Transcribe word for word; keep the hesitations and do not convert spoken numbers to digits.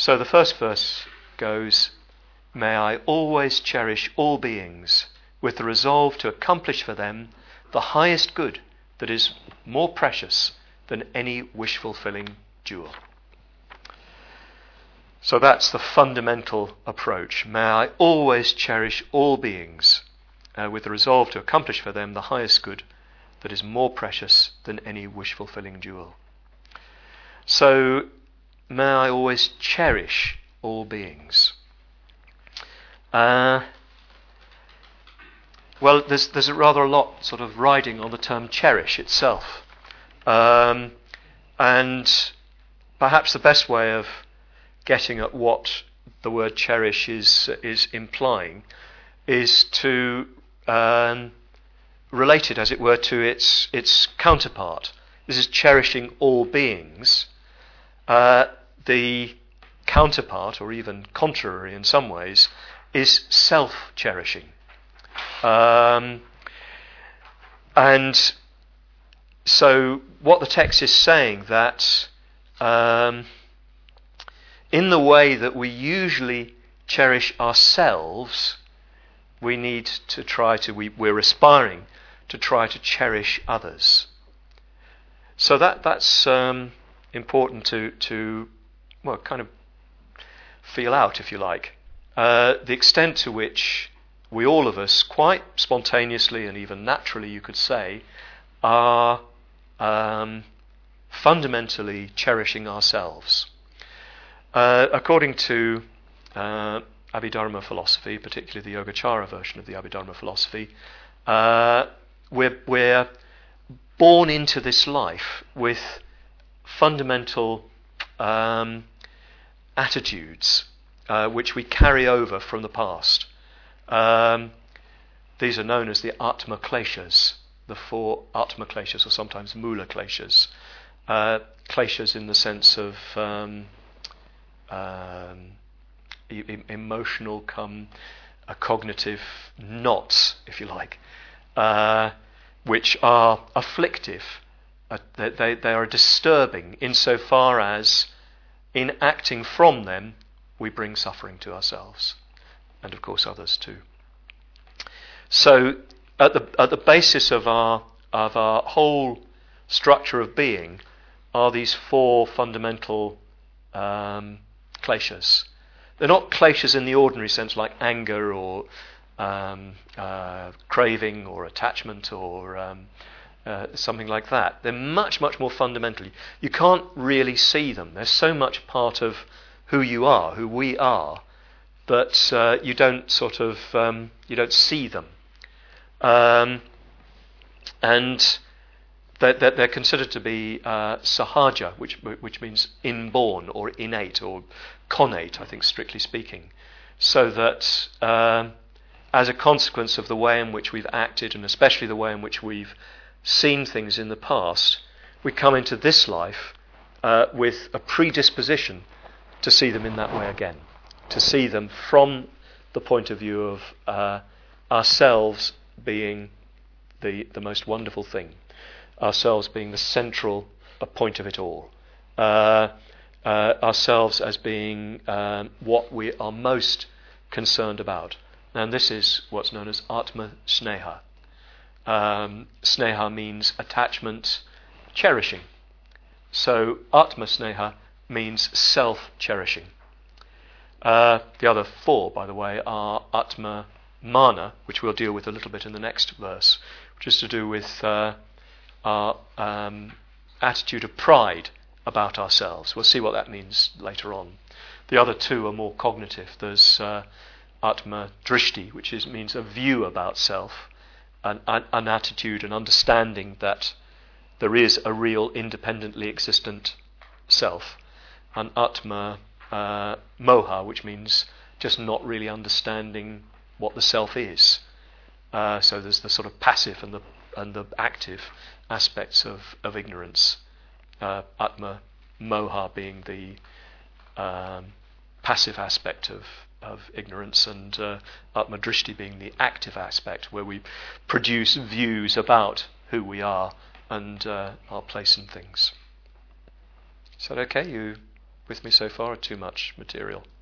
So the first verse goes, "May I always cherish all beings with the resolve to accomplish for them the highest good that is more precious than any wish-fulfilling jewel." So that's the fundamental approach. May I always cherish all beings uh, with the resolve to accomplish for them the highest good that is more precious than any wish-fulfilling jewel. So, may I always cherish all beings. Uh, well, there's there's a rather a lot sort of riding on the term cherish itself. Um, and perhaps the best way of getting at what the word cherish is is implying is to um, relate it, as it were, to its its counterpart. This is cherishing all beings. Uh, the counterpart, or even contrary in some ways, is self-cherishing. Um, and so what the text is saying, that um, in the way that we usually cherish ourselves, we need to try to, we, we're aspiring to try to cherish others. So that that's um, important to, to, well, kind of feel out, if you like, uh, the extent to which we, all of us, quite spontaneously and even naturally, you could say, are um, fundamentally cherishing ourselves. Uh, according to uh, Abhidharma philosophy, particularly the Yogacara version of the Abhidharma philosophy, uh, we're, we're born into this life with fundamental um, attitudes uh, which we carry over from the past. Um, these are known as the Atma Kleshas, the four Atma Kleshas, or sometimes Mula Kleshas. Uh, kleshas in the sense of um, um, e- emotional come uh, cognitive knots, if you like, uh, which are afflictive. Uh, they, they, they are disturbing insofar as in acting from them we bring suffering to ourselves and of course others too. So at the at the basis of our of our whole structure of being are these four fundamental um, kleshas. They're not kleshas in the ordinary sense, like anger or um, uh, craving or attachment or um, uh, something like that. They're much, much more fundamental. You can't really see them. They're so much part of who you are, who we are, that uh, you don't sort of um, you don't see them. Um, and they're, they're considered to be uh, sahaja, which which means inborn or innate or connate, I think, strictly speaking. So that uh, as a consequence of the way in which we've acted, and especially the way in which we've seen things in the past, we come into this life uh, with a predisposition to see them in that way again, to see them from the point of view of uh, ourselves being the the most wonderful thing, ourselves being the central point of it all, uh, uh, ourselves as being um, what we are most concerned about. And this is what's known as Atma Sneha. Um, sneha means attachment, cherishing. So Atma Sneha means self-cherishing. Uh, the other four, by the way, are Atma Mana, which we'll deal with a little bit in the next verse, which is to do with uh, our um, attitude of pride about ourselves. We'll see what that means later on. The other two are more cognitive. There's uh, Atma Drishti, which is, means a view about self, an, an, an attitude, an understanding that there is a real independently existent self. And Atma uh, Moha, which means just not really understanding what the self is. Uh, so there's the sort of passive and the and the active aspects of, of ignorance. Uh, Atma Moha being the um, passive aspect of, of ignorance, and uh, Atma Drishti being the active aspect, where we produce views about who we are and uh, our place in things. Is that okay? You with me so far, or too much material?